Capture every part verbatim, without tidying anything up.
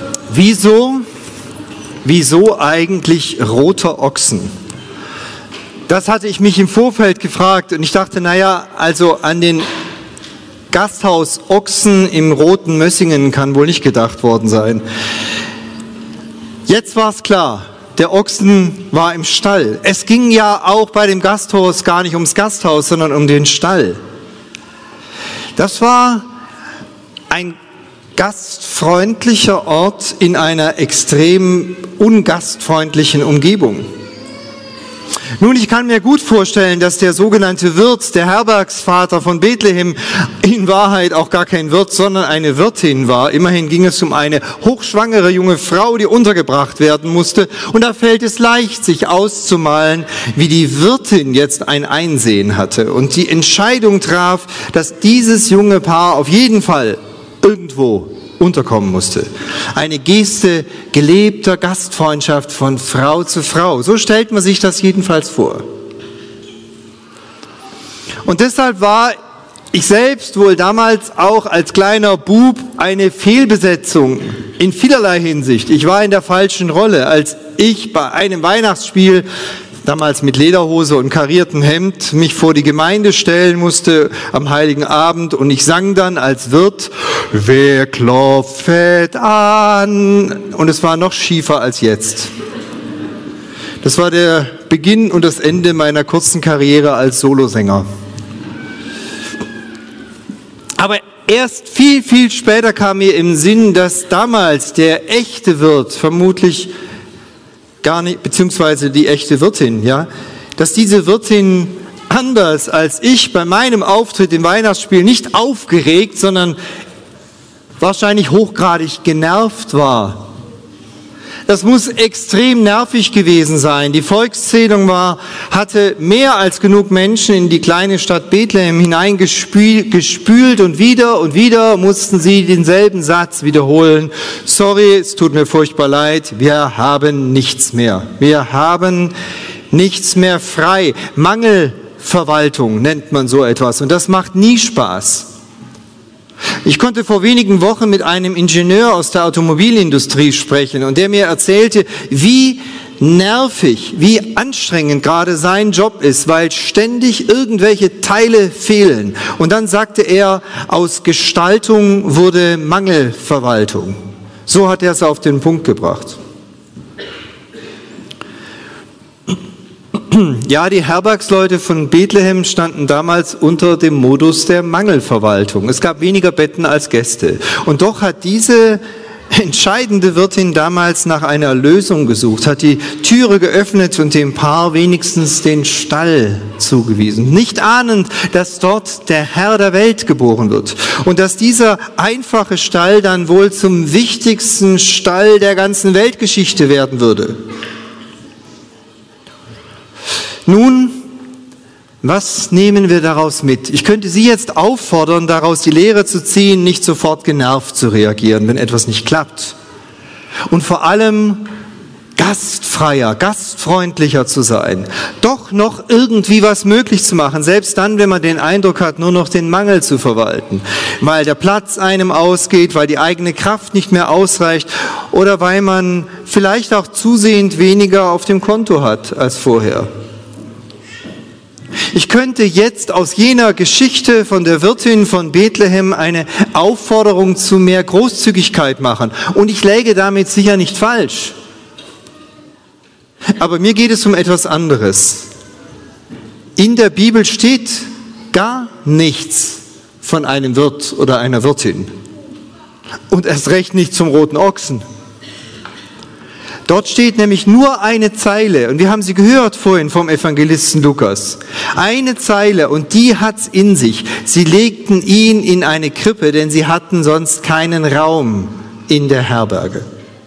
Wieso, wieso eigentlich roter Ochsen? Das hatte ich mich im Vorfeld gefragt und ich dachte, naja, also an den Gasthaus Ochsen im Roten Mössingen kann wohl nicht gedacht worden sein. Jetzt war es klar, der Ochsen war im Stall. Es ging ja auch bei dem Gasthaus gar nicht ums Gasthaus, sondern um den Stall. Das war ein gastfreundlicher Ort in einer extrem ungastfreundlichen Umgebung. Nun, ich kann mir gut vorstellen, dass der sogenannte Wirt, der Herbergsvater von Bethlehem, in Wahrheit auch gar kein Wirt, sondern eine Wirtin war. Immerhin ging es um eine hochschwangere junge Frau, die untergebracht werden musste. Und da fällt es leicht, sich auszumalen, wie die Wirtin jetzt ein Einsehen hatte und die Entscheidung traf, dass dieses junge Paar auf jeden Fall irgendwo unterkommen musste. Eine Geste gelebter Gastfreundschaft von Frau zu Frau. So stellt man sich das jedenfalls vor. Und deshalb war ich selbst wohl damals auch als kleiner Bub eine Fehlbesetzung in vielerlei Hinsicht. Ich war in der falschen Rolle, als ich bei einem Weihnachtsspiel damals mit Lederhose und kariertem Hemd, mich vor die Gemeinde stellen musste am Heiligen Abend und ich sang dann als Wirt, wer klopfet an? Und es war noch schiefer als jetzt. Das war der Beginn und das Ende meiner kurzen Karriere als Solosänger. Aber erst viel, viel später kam mir im Sinn, dass damals der echte Wirt vermutlich gar nicht, beziehungsweise die echte Wirtin, ja, dass diese Wirtin anders als ich bei meinem Auftritt im Weihnachtsspiel nicht aufgeregt, sondern wahrscheinlich hochgradig genervt war. Das muss extrem nervig gewesen sein. Die Volkszählung war, hatte mehr als genug Menschen in die kleine Stadt Bethlehem hineingespült und wieder und wieder mussten sie denselben Satz wiederholen. Sorry, es tut mir furchtbar leid, wir haben nichts mehr. Wir haben nichts mehr frei. Mangelverwaltung nennt man so etwas und das macht nie Spaß. Ich konnte vor wenigen Wochen mit einem Ingenieur aus der Automobilindustrie sprechen und der mir erzählte, wie nervig, wie anstrengend gerade sein Job ist, weil ständig irgendwelche Teile fehlen. Und dann sagte er, aus Gestaltung wurde Mangelverwaltung. So hat er es auf den Punkt gebracht. Ja, die Herbergsleute von Bethlehem standen damals unter dem Modus der Mangelverwaltung. Es gab weniger Betten als Gäste. Und doch hat diese entscheidende Wirtin damals nach einer Lösung gesucht, hat die Türe geöffnet und dem Paar wenigstens den Stall zugewiesen. Nicht ahnend, dass dort der Herr der Welt geboren wird und dass dieser einfache Stall dann wohl zum wichtigsten Stall der ganzen Weltgeschichte werden würde. Nun, was nehmen wir daraus mit? Ich könnte Sie jetzt auffordern, daraus die Lehre zu ziehen, nicht sofort genervt zu reagieren, wenn etwas nicht klappt. Und vor allem gastfreier, gastfreundlicher zu sein. Doch noch irgendwie was möglich zu machen, selbst dann, wenn man den Eindruck hat, nur noch den Mangel zu verwalten. Weil der Platz einem ausgeht, weil die eigene Kraft nicht mehr ausreicht oder weil man vielleicht auch zusehend weniger auf dem Konto hat als vorher. Ich könnte jetzt aus jener Geschichte von der Wirtin von Bethlehem eine Aufforderung zu mehr Großzügigkeit machen. Und ich läge damit sicher nicht falsch. Aber mir geht es um etwas anderes. In der Bibel steht gar nichts von einem Wirt oder einer Wirtin. Und erst recht nicht zum roten Ochsen. Dort steht nämlich nur eine Zeile, und wir haben sie gehört vorhin vom Evangelisten Lukas. Eine Zeile, und die hat's in sich. Sie legten ihn in eine Krippe, denn sie hatten sonst keinen Raum in der Herberge.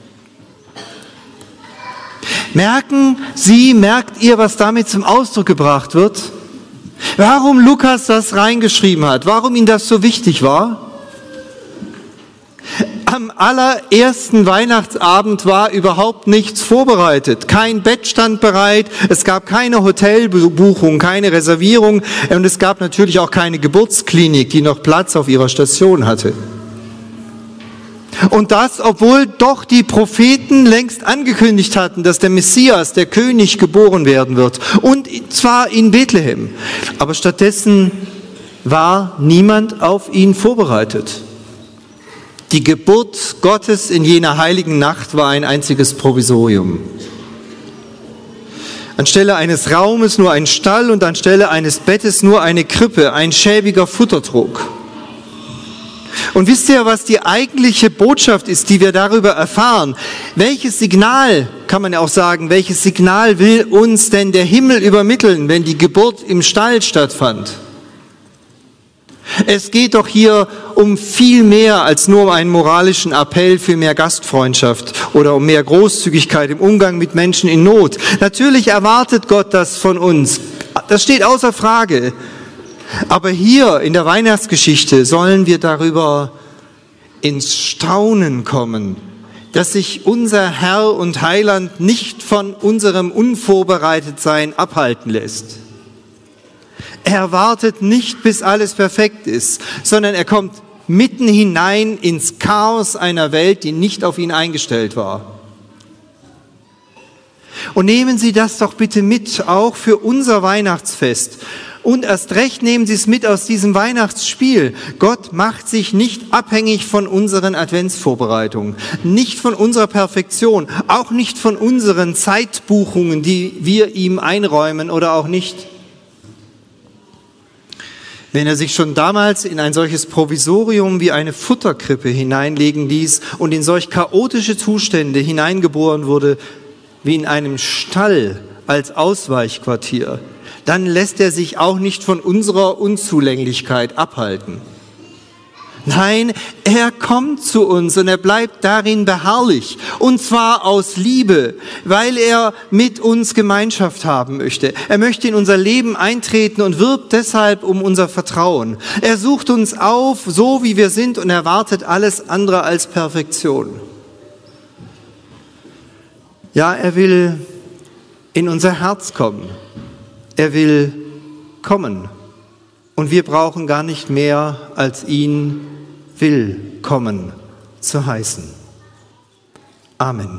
Merken Sie, merkt ihr, was damit zum Ausdruck gebracht wird? Warum Lukas das reingeschrieben hat, warum ihm das so wichtig war? Am allerersten Weihnachtsabend war überhaupt nichts vorbereitet. Kein Bett stand bereit, es gab keine Hotelbuchung, keine Reservierung und es gab natürlich auch keine Geburtsklinik, die noch Platz auf ihrer Station hatte. Und das, obwohl doch die Propheten längst angekündigt hatten, dass der Messias, der König, geboren werden wird. Und zwar in Bethlehem. Aber stattdessen war niemand auf ihn vorbereitet. Die Geburt Gottes in jener heiligen Nacht war ein einziges Provisorium. Anstelle eines Raumes nur ein Stall und anstelle eines Bettes nur eine Krippe, ein schäbiger Futtertrog. Und wisst ihr, was die eigentliche Botschaft ist, die wir darüber erfahren? Welches Signal, kann man ja auch sagen, welches Signal will uns denn der Himmel übermitteln, wenn die Geburt im Stall stattfand? Es geht doch hier um viel mehr als nur um einen moralischen Appell für mehr Gastfreundschaft oder um mehr Großzügigkeit im Umgang mit Menschen in Not. Natürlich erwartet Gott das von uns. Das steht außer Frage. Aber hier in der Weihnachtsgeschichte sollen wir darüber ins Staunen kommen, dass sich unser Herr und Heiland nicht von unserem Unvorbereitetsein abhalten lässt. Er wartet nicht, bis alles perfekt ist, sondern er kommt mitten hinein ins Chaos einer Welt, die nicht auf ihn eingestellt war. Und nehmen Sie das doch bitte mit, auch für unser Weihnachtsfest. Und erst recht nehmen Sie es mit aus diesem Weihnachtsspiel. Gott macht sich nicht abhängig von unseren Adventsvorbereitungen, nicht von unserer Perfektion, auch nicht von unseren Zeitbuchungen, die wir ihm einräumen oder auch nicht. Wenn er sich schon damals in ein solches Provisorium wie eine Futterkrippe hineinlegen ließ und in solch chaotische Zustände hineingeboren wurde, wie in einem Stall als Ausweichquartier, dann lässt er sich auch nicht von unserer Unzulänglichkeit abhalten. Nein, er kommt zu uns und er bleibt darin beharrlich. Und zwar aus Liebe, weil er mit uns Gemeinschaft haben möchte. Er möchte in unser Leben eintreten und wirbt deshalb um unser Vertrauen. Er sucht uns auf, so wie wir sind, und erwartet alles andere als Perfektion. Ja, er will in unser Herz kommen. Er will kommen. Und wir brauchen gar nicht mehr, als ihn willkommen zu heißen. Amen.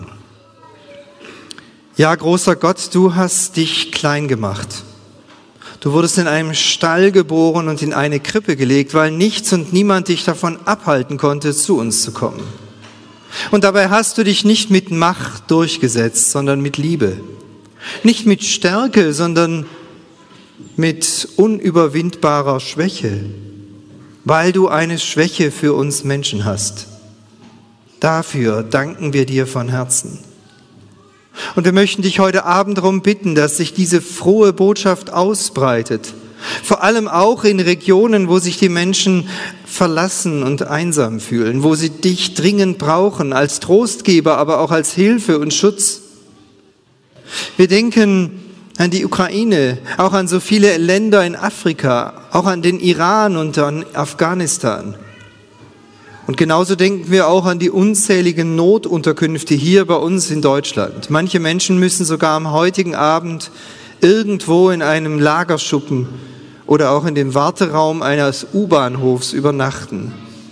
Ja, großer Gott, du hast dich klein gemacht. Du wurdest in einem Stall geboren und in eine Krippe gelegt, weil nichts und niemand dich davon abhalten konnte, zu uns zu kommen. Und dabei hast du dich nicht mit Macht durchgesetzt, sondern mit Liebe. Nicht mit Stärke, sondern mit unüberwindbarer Schwäche, weil du eine Schwäche für uns Menschen hast. Dafür danken wir dir von Herzen. Und wir möchten dich heute Abend darum bitten, dass sich diese frohe Botschaft ausbreitet, vor allem auch in Regionen, wo sich die Menschen verlassen und einsam fühlen, wo sie dich dringend brauchen, als Trostgeber, aber auch als Hilfe und Schutz. Wir denken an die Ukraine, auch an so viele Länder in Afrika, auch an den Iran und an Afghanistan. Und genauso denken wir auch an die unzähligen Notunterkünfte hier bei uns in Deutschland. Manche Menschen müssen sogar am heutigen Abend irgendwo in einem Lagerschuppen oder auch in dem Warteraum eines U-Bahnhofs übernachten.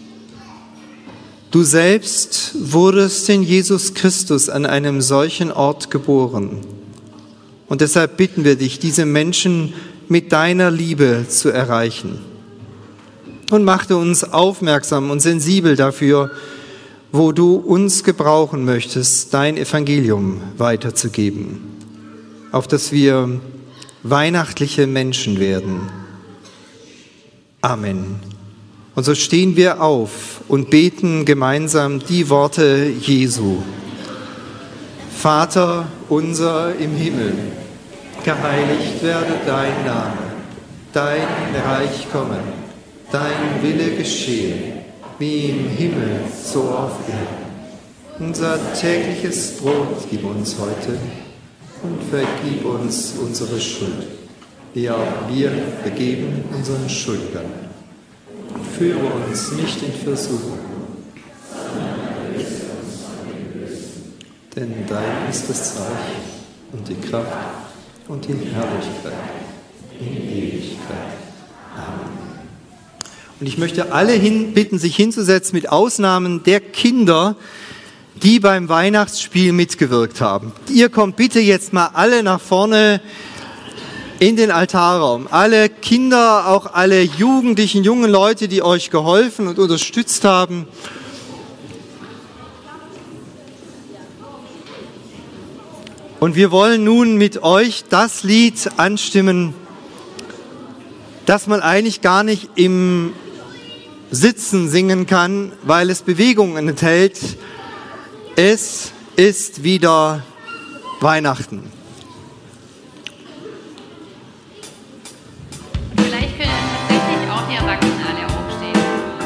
Du selbst wurdest in Jesus Christus an einem solchen Ort geboren. Und deshalb bitten wir dich, diese Menschen mit deiner Liebe zu erreichen. Und machte uns aufmerksam und sensibel dafür, wo du uns gebrauchen möchtest, dein Evangelium weiterzugeben, auf dass wir weihnachtliche Menschen werden. Amen. Und so stehen wir auf und beten gemeinsam die Worte Jesu. Vater unser im Himmel, geheiligt werde dein Name, dein Reich komme, dein Wille geschehe, wie im Himmel, so auf Erden. Unser tägliches Brot gib uns heute und vergib uns unsere Schuld, wie auch wir vergeben unseren Schuldnern. Führe uns nicht in Versuchung, denn dein ist das Reich und die Kraft und die Herrlichkeit in Ewigkeit. Amen. Und ich möchte alle hin, bitten, sich hinzusetzen, mit Ausnahmen der Kinder, die beim Weihnachtsspiel mitgewirkt haben. Ihr kommt bitte jetzt mal alle nach vorne in den Altarraum. Alle Kinder, auch alle jugendlichen, jungen Leute, die euch geholfen und unterstützt haben. Und wir wollen nun mit euch das Lied anstimmen, das man eigentlich gar nicht im Sitzen singen kann, weil es Bewegungen enthält. Es ist wieder Weihnachten. Vielleicht können tatsächlich auch die Erwachsenen alle aufstehen.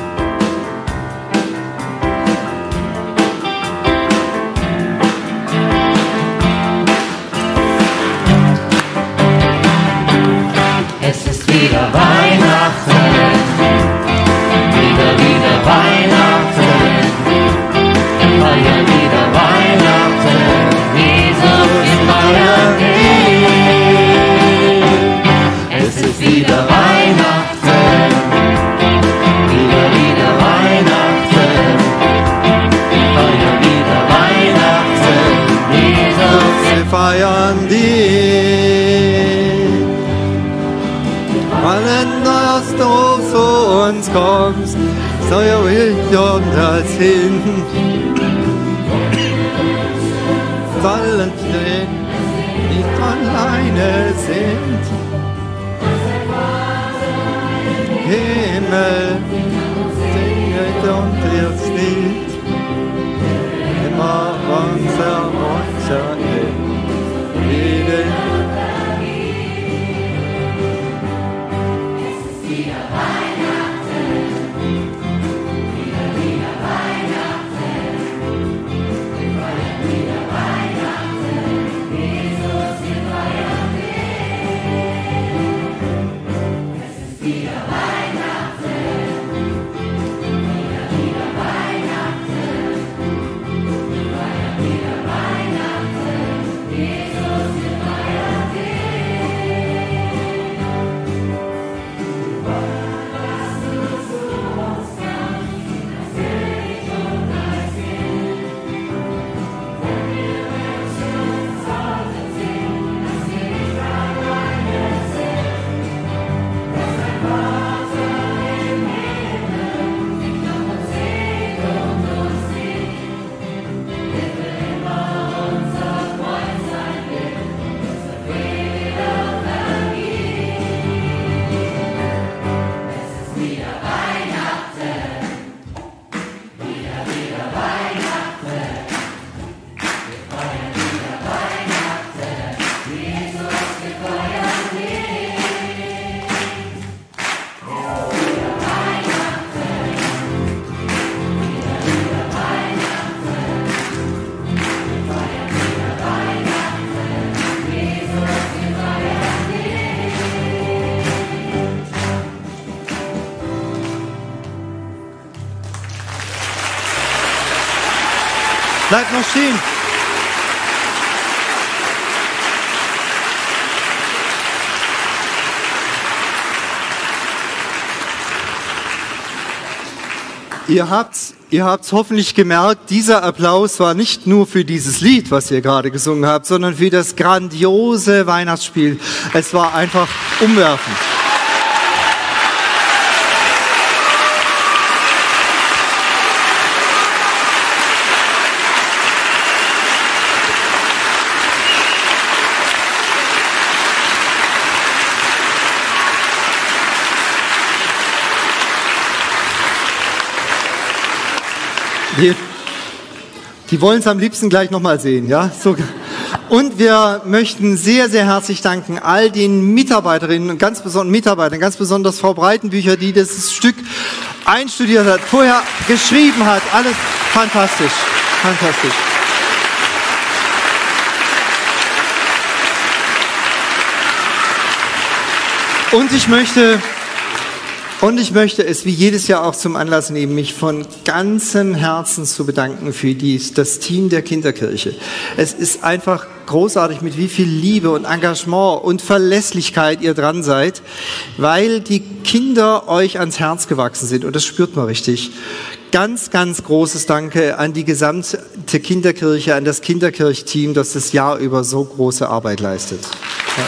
Es ist wieder Weihnachten, wieder, wieder Weihnachten, wir feiern wieder Weihnachten, Jesus, wir feiern ihn. Es ist wieder Weihnachten, wieder, wieder Weihnachten, wir feiern wieder Weihnachten, Jesus, Wir feiern dich. Allen, dass du zu uns kommst, sei ja willkommen als hin. Fallen Tränen nicht alleine sind. Himmel, singet und ihr steht, immer unser Mutter in Frieden. Bleibt noch stehen. Ihr habt's, ihr habt's hoffentlich gemerkt, dieser Applaus war nicht nur für dieses Lied, was ihr gerade gesungen habt, sondern für das grandiose Weihnachtsspiel. Es war einfach umwerfend. Die, die wollen es am liebsten gleich nochmal sehen, ja? So. Und wir möchten sehr, sehr herzlich danken all den Mitarbeiterinnen und ganz besonders Mitarbeitern, ganz besonders Frau Breitenbücher, die das Stück einstudiert hat, vorher geschrieben hat. Alles fantastisch, fantastisch. Und ich möchte Und ich möchte es wie jedes Jahr auch zum Anlass nehmen, mich von ganzem Herzen zu bedanken für dies, das Team der Kinderkirche. Es ist einfach großartig, mit wie viel Liebe und Engagement und Verlässlichkeit ihr dran seid, weil die Kinder euch ans Herz gewachsen sind und das spürt man richtig. Ganz, ganz großes Danke an die gesamte Kinderkirche, an das Kinderkirchteam, das das Jahr über so große Arbeit leistet. Ja.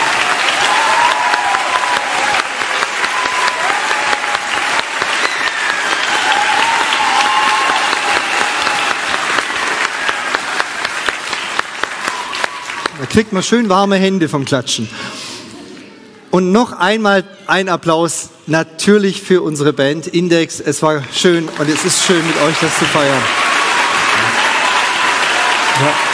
Da kriegt man schön warme Hände vom Klatschen. Und noch einmal ein Applaus natürlich für unsere Band Index. Es war schön und es ist schön mit euch das zu feiern. Ja.